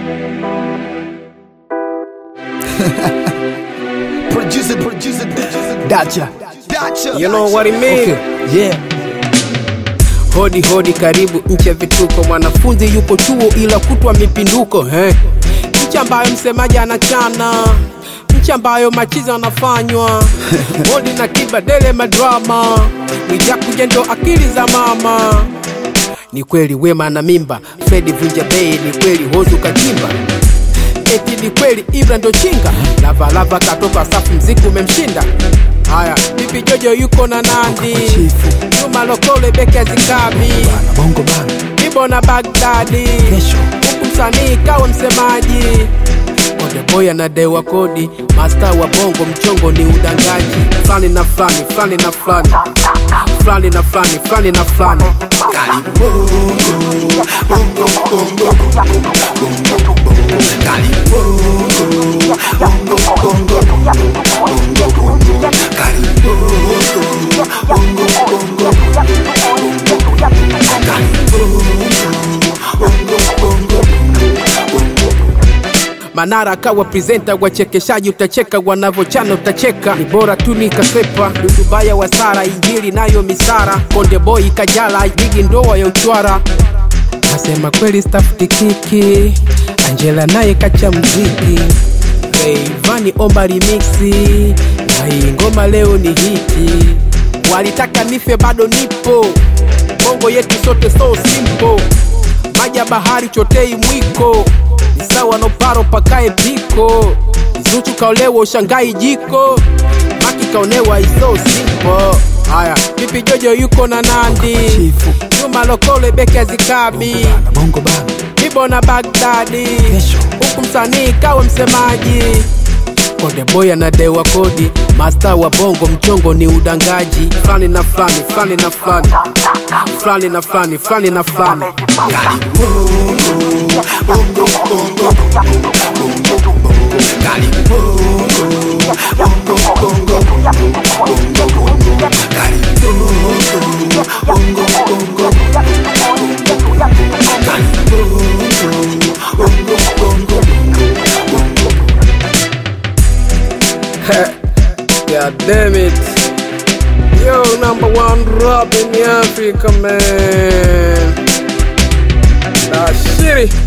Producer. Dacha. You know what it mean? Okay. Yeah. Hodi karibu nchi ya vituko. Mwanafunzi yupo chuo ila kutwa mipinduko. Nchi ambayo msemaji anachana, nchi ambayo machizi wanafanywa. Hodi na kibadele madrama, Mwijakuja ndo akili za mama. Ni kweli Wema na mimba, Freddy Vunja Bay. Ni kweli Hozu kachimba, eti ni kweli Ibra ndo chinga. Lava katoka safu mziki umemshinda. Haya, Pipi Jojo yuko na Nandi, Juma Lokole Beke Zikabi, Bongo bana, Ibo na Baghdadi, huku msanii kawa msemaji. Konde Boy anadewa kodi, master wa bongo mchongo ni udangaji. Flani na flani, flani na flani, flani na flani, flani na flani. Manara kawa presenter, wachekeshaji utacheka, wanavochana utacheka. Ni bora tu nikasepa, Dudubaya wa Sara, Injili nayo misara. Konde Boy kajala, jigi ndoa ya uchwara. Nasema kweli staff tikiki, Angela naye kacha mziki. Vani omba remixi, na hii ngoma leo ni hiti. Walitaka nife bado nipo, bongo yetu sote so simple. Maja bahari chotei mwiko, ni sawa no paro pakae piko. Zuchu kaolewa ushangai jiko, Maki kaonewa iso simple. Haya, Pipi Jojo yuko na Nandi, Juma Lokole Beke Zikabi, Bongo bana, Ibo na Baghdadi, huku msanii kawa msemaji. Konde Boy anadewa kodi, master wa bongo mchongo ni udangaji. Flani na flani, flani na flani, flani na flani, flani na flani. God damn it. Yo, #1 rap in Africa, man. That's shitty.